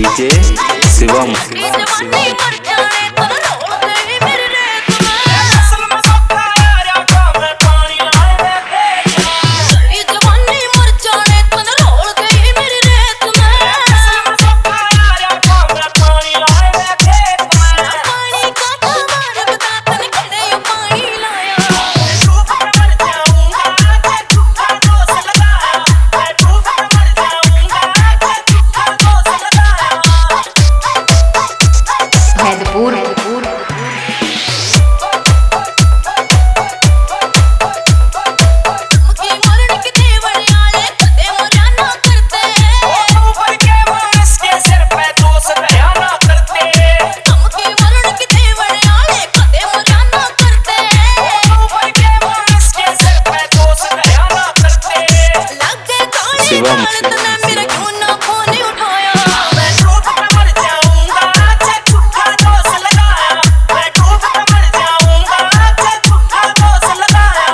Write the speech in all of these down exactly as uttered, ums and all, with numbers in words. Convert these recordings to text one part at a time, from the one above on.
DJ Shivam. Shivam मेरा क्यों ना फोन उठाया, मैं डूब के मर जाऊंगा, झूठा दोष लगाया, मैं डूब के मर जाऊंगा, झूठा दोष लगाया।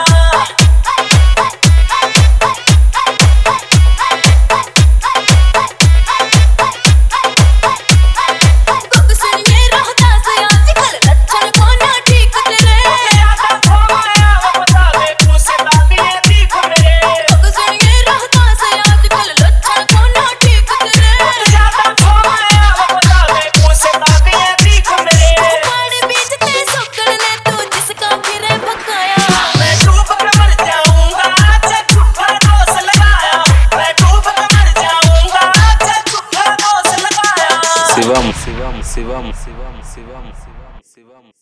कुछ सुनिए रहता से आजकल लक्षण को ना ठीक तेरे, ज्यादा खो गया वो बता दे मुझसे दादी ठीक मेरे। कुछ सुनिए रहता से आजकल लक्षण को ना ठीक तेरे, ज्यादा खो गया वो बता दे मुझसे दादी ठीक मेरे। पहाड़ बीच ते सुकड़ ने तू जिसका फिरे भगाया, मैं डूब के मर जाऊंगा, झूठा दोष लगाया, मैं डूब के मर जाऊंगा, झूठा दोष लगाया। शिवम शिवम शिवम शिवम शिवम शिवम शिवम।